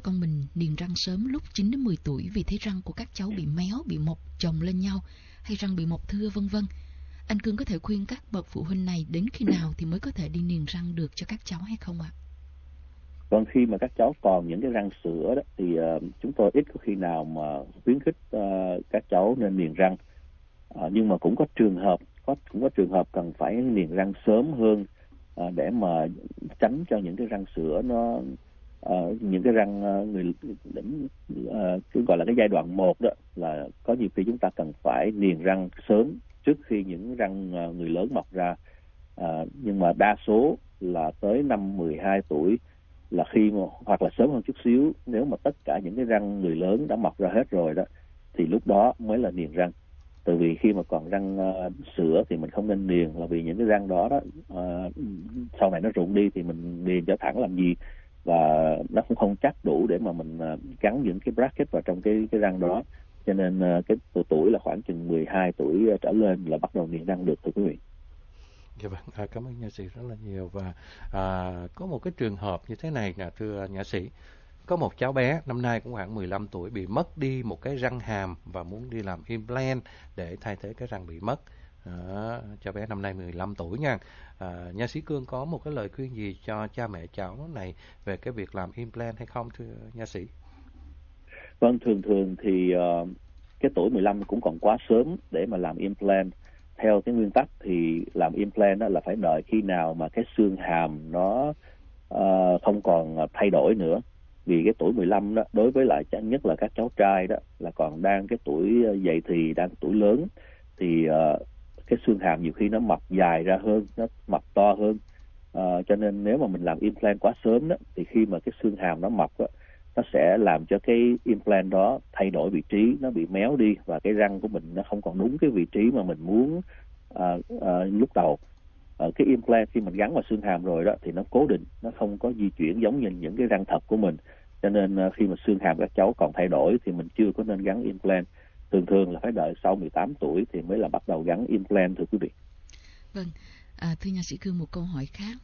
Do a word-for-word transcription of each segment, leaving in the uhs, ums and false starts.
con mình niềng răng sớm lúc chín đến mười tuổi vì thấy răng của các cháu bị méo, bị mọc chồng lên nhau, hay răng bị mọc thưa vân vân. Anh Cương có thể khuyên các bậc phụ huynh này đến khi nào thì mới có thể đi niềng răng được cho các cháu hay không ạ? Vâng, khi mà các cháu còn những cái răng sữa đó thì uh, chúng tôi ít có khi nào mà khuyến khích uh, các cháu nên niềng răng. Uh, nhưng mà cũng có trường hợp, có cũng có trường hợp cần phải niềng răng sớm hơn uh, để mà tránh cho những cái răng sữa nó uh, những cái răng uh, người uh, cứ gọi là cái giai đoạn một đó, là có nhiều khi chúng ta cần phải niềng răng sớm trước khi những răng uh, người lớn mọc ra. Uh, nhưng mà đa số là tới năm mười hai tuổi là khi mà, hoặc là sớm hơn chút xíu, nếu mà tất cả những cái răng người lớn đã mọc ra hết rồi đó thì lúc đó mới là niềng răng. Tại vì khi mà còn răng uh, sữa thì mình không nên niềng, là vì những cái răng đó đó uh, sau này nó rụng đi thì mình niềng cho thẳng làm gì, và nó cũng không chắc đủ để mà mình uh, gắn những cái bracket vào trong cái cái răng đó. Cho nên uh, cái tuổi là khoảng chừng mười hai tuổi uh, trở lên là bắt đầu niềng răng được, thưa quý vị. Dạ vâng, à, cảm ơn nha sĩ rất là nhiều. Và à, có một cái trường hợp như thế này nè, thưa nhã sĩ. Có một cháu bé năm nay cũng khoảng mười lăm tuổi bị mất đi một cái răng hàm và muốn đi làm implant để thay thế cái răng bị mất. À, cháu bé năm nay mười lăm tuổi nha. À, nha sĩ Cương có một cái lời khuyên gì cho cha mẹ cháu này về cái việc làm implant hay không thưa nha sĩ? Vâng, thường thường thì uh, cái tuổi mười lăm cũng còn quá sớm để mà làm implant. Theo cái nguyên tắc thì làm implant đó là phải đợi khi nào mà cái xương hàm nó uh, không còn thay đổi nữa. Vì cái tuổi mười lăm đó, đối với lại nhất là các cháu trai đó, là còn đang cái tuổi dậy thì, đang tuổi lớn, thì uh, cái xương hàm nhiều khi nó mọc dài ra hơn, nó mọc to hơn. Uh, cho nên nếu mà mình làm implant quá sớm đó, thì khi mà cái xương hàm nó mọc đó, nó sẽ làm cho cái implant đó thay đổi vị trí, nó bị méo đi, và cái răng của mình nó không còn đúng cái vị trí mà mình muốn uh, uh, lúc đầu. Uh, cái implant khi mình gắn vào xương hàm rồi đó thì nó cố định, nó không có di chuyển giống như những cái răng thật của mình. Cho nên uh, khi mà xương hàm các cháu còn thay đổi thì mình chưa có nên gắn implant. Thường thường là phải đợi sau mười tám tuổi thì mới là bắt đầu gắn implant, thưa quý vị. Vâng, à, thưa nha sĩ Cương, một câu hỏi khác.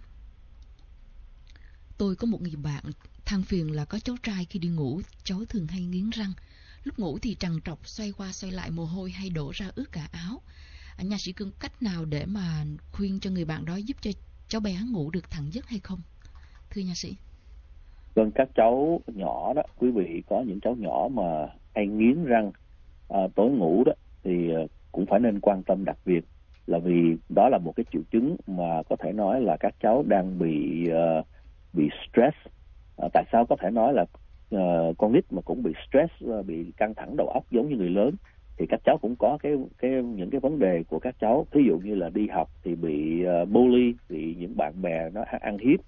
Tôi có một người bạn than phiền là có cháu trai khi đi ngủ, cháu thường hay nghiến răng. Lúc ngủ thì trằn trọc, xoay qua xoay lại, mồ hôi hay đổ ra ướt cả áo. À, nha sĩ Cương, cách nào để mà khuyên cho người bạn đó giúp cho cháu bé ngủ được thẳng giấc hay không, thưa nha sĩ? Vâng, các cháu nhỏ đó, quý vị có những cháu nhỏ mà hay nghiến răng à, tối ngủ đó, thì cũng phải nên quan tâm đặc biệt, là vì đó là một cái triệu chứng mà có thể nói là các cháu đang bị uh, bị stress. À, tại sao có thể nói là uh, con nít mà cũng bị stress, uh, bị căng thẳng đầu óc giống như người lớn, thì các cháu cũng có cái cái những cái vấn đề của các cháu. Ví dụ như là đi học thì bị uh, bully, bị những bạn bè nó ăn hiếp,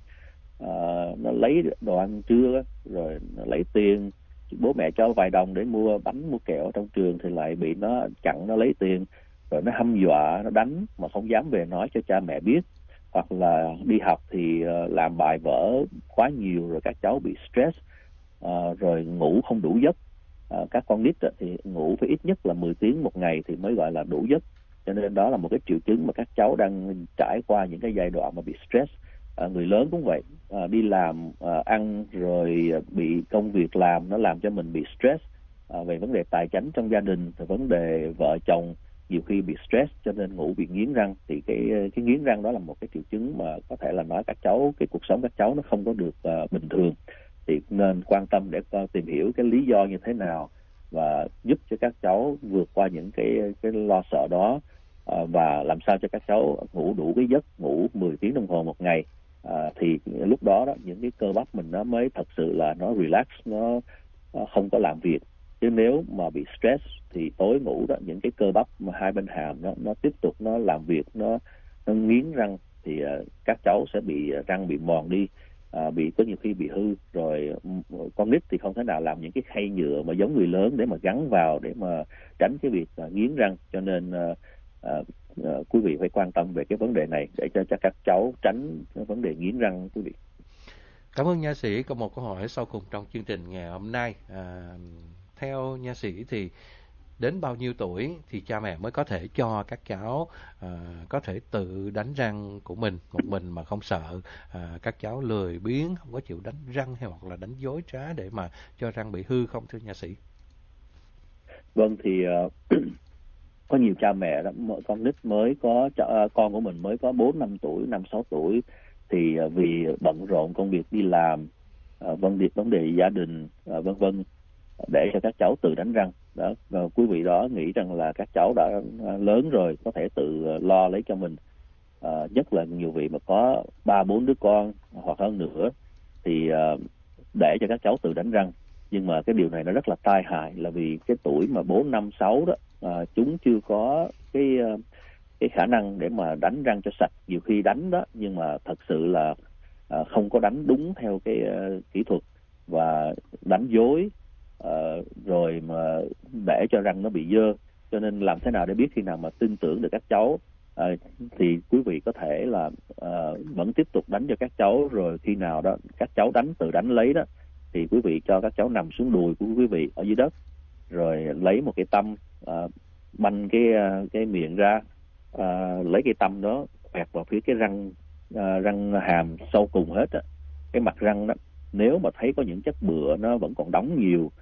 uh, nó lấy đồ ăn trưa rồi nó lấy tiền, bố mẹ cho vài đồng để mua bánh mua kẹo trong trường thì lại bị nó chặn, nó lấy tiền, rồi nó hăm dọa, nó đánh mà không dám về nói cho cha mẹ biết. Hoặc là đi học thì uh, làm bài vở quá nhiều rồi các cháu bị stress, uh, rồi ngủ không đủ giấc. Uh, các con nít thì ngủ phải ít nhất là mười tiếng một ngày thì mới gọi là đủ giấc. Cho nên đó là một cái triệu chứng mà các cháu đang trải qua những cái giai đoạn mà bị stress. Uh, người lớn cũng vậy, uh, đi làm, uh, ăn rồi bị công việc làm nó làm cho mình bị stress uh, về vấn đề tài chính trong gia đình, về vấn đề vợ chồng, nhiều khi bị stress cho nên ngủ bị nghiến răng. Thì cái cái nghiến răng đó là một cái triệu chứng mà có thể là nói các cháu, cái cuộc sống các cháu nó không có được uh, bình thường. Thì nên quan tâm để uh, tìm hiểu cái lý do như thế nào và giúp cho các cháu vượt qua những cái cái lo sợ đó, uh, và làm sao cho các cháu ngủ đủ cái giấc ngủ mười tiếng đồng hồ một ngày. Uh, thì lúc đó đó những cái cơ bắp mình nó mới thật sự là nó relax, nó uh, không có làm việc. Chứ nếu mà bị stress thì tối ngủ đó, những cái cơ bắp mà hai bên hàm nó nó tiếp tục nó làm việc, nó nó nghiến răng thì uh, các cháu sẽ bị uh, răng bị mòn đi, uh, bị có nhiều khi bị hư rồi. Um, con nít thì không thể nào làm những cái khay nhựa mà giống người lớn để mà gắn vào để mà tránh cái việc uh, nghiến răng. Cho nên uh, uh, uh, quý vị phải quan tâm về cái vấn đề này để cho, cho các cháu tránh cái vấn đề nghiến răng, quý vị. Cảm ơn nha sĩ. Có một câu hỏi sau cùng trong chương trình ngày hôm nay. À, theo nha sĩ thì đến bao nhiêu tuổi thì cha mẹ mới có thể cho các cháu à, có thể tự đánh răng của mình một mình mà không sợ à, các cháu lười biếng, không có chịu đánh răng hay hoặc là đánh dối trá để mà cho răng bị hư không thưa nha sĩ? Vâng, thì uh, có nhiều cha mẹ đó, con nít mới có uh, con của mình mới có bốn năm tuổi, năm sáu tuổi thì uh, vì bận rộn công việc đi làm, uh, vấn đề vấn đề gia đình, uh, vân vân, để cho các cháu tự đánh răng đó. Và quý vị đó nghĩ rằng là các cháu đã lớn rồi có thể tự lo lấy cho mình, à, nhất là nhiều vị mà có ba bốn đứa con hoặc hơn nữa thì à, để cho các cháu tự đánh răng. Nhưng mà cái điều này nó rất là tai hại, là vì cái tuổi mà bốn năm sáu đó à, chúng chưa có cái cái khả năng để mà đánh răng cho sạch. Nhiều khi đánh đó nhưng mà thật sự là à, không có đánh đúng theo cái uh, kỹ thuật và đánh dối. Uh, rồi mà để cho răng nó bị dơ. Cho nên làm thế nào để biết khi nào mà tin tưởng được các cháu, uh, thì quý vị có thể là uh, vẫn tiếp tục đánh cho các cháu, rồi khi nào đó các cháu đánh tự đánh lấy đó thì quý vị cho các cháu nằm xuống đùi của quý vị ở dưới đất, rồi lấy một cái tăm uh, banh cái uh, cái miệng ra, uh, lấy cái tăm đó quẹt vào phía cái răng uh, răng hàm sâu cùng hết á, cái mặt răng đó. Nếu mà thấy có những chất bựa nó vẫn còn đóng nhiều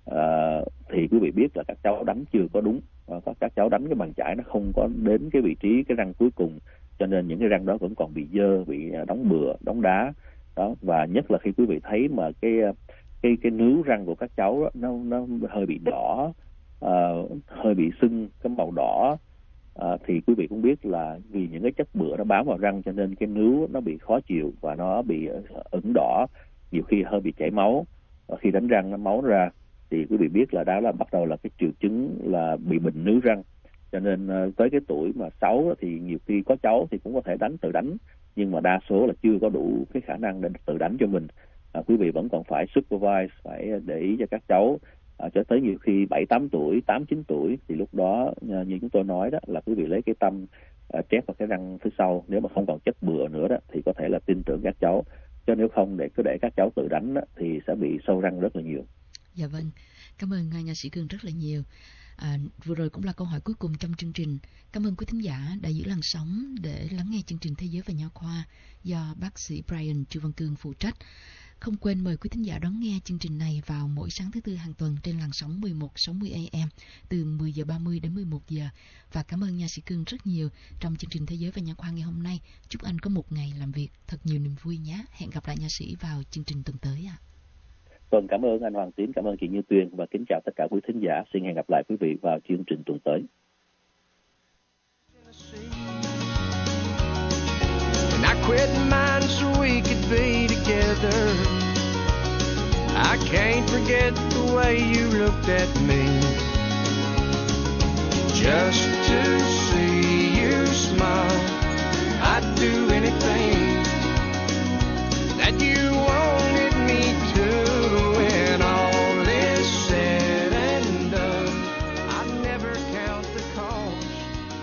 À, thì quý vị biết là các cháu đánh chưa có đúng, à, các cháu đánh cái bàn chải nó không có đến cái vị trí cái răng cuối cùng, cho nên những cái răng đó vẫn còn bị dơ, bị đóng bừa, đóng đá đó. Và nhất là khi quý vị thấy mà cái cái cái nướu răng của các cháu đó, nó nó hơi bị đỏ, à, hơi bị sưng cái màu đỏ, à, thì quý vị cũng biết là vì những cái chất bựa nó bám vào răng cho nên cái nướu nó bị khó chịu và nó bị ửng đỏ, nhiều khi hơi bị chảy máu. Và khi đánh răng nó máu ra thì quý vị biết là đó là bắt đầu là cái triệu chứng là bị bệnh nướu răng. Cho nên uh, tới cái tuổi mà sáu thì nhiều khi có cháu thì cũng có thể đánh tự đánh, nhưng mà đa số là chưa có đủ cái khả năng để tự đánh cho mình. À, quý vị vẫn còn phải supervise, phải để ý cho các cháu à, cho tới nhiều khi bảy tám tuổi, tám chín tuổi thì lúc đó uh, như chúng tôi nói đó là quý vị lấy cái tăm uh, trét vào cái răng phía sau, nếu mà không còn chất bựa nữa đó thì có thể là tin tưởng các cháu. Chứ nếu không để cứ để các cháu tự đánh đó, thì sẽ bị sâu răng rất là nhiều. Dạ vâng, cảm ơn nha sĩ Cương rất là nhiều. À, vừa rồi cũng là câu hỏi cuối cùng trong chương trình. Cảm ơn quý thính giả đã giữ làn sóng để lắng nghe chương trình Thế giới và Nha khoa do bác sĩ Brian Chu Văn Cương phụ trách. Không quên mời quý thính giả đón nghe chương trình này vào mỗi sáng thứ tư hàng tuần trên làn sóng mười một sáu mươi A M từ mười giờ ba mươi đến mười một giờ. Và cảm ơn nha sĩ Cương rất nhiều trong chương trình Thế giới và Nha khoa ngày hôm nay. Chúc anh có một ngày làm việc thật nhiều niềm vui nhé. Hẹn gặp lại nha sĩ vào chương trình tuần tới ạ. À. Vâng, cảm ơn anh Hoàng Tiến, cảm ơn chị Như Tuyên và kính chào tất cả quý thính giả. Xin hẹn gặp lại quý vị vào chương trình tuần tới. And I quit mine so we could be together. I can't forget the way you looked at me. Just to see you smile, I'd do anything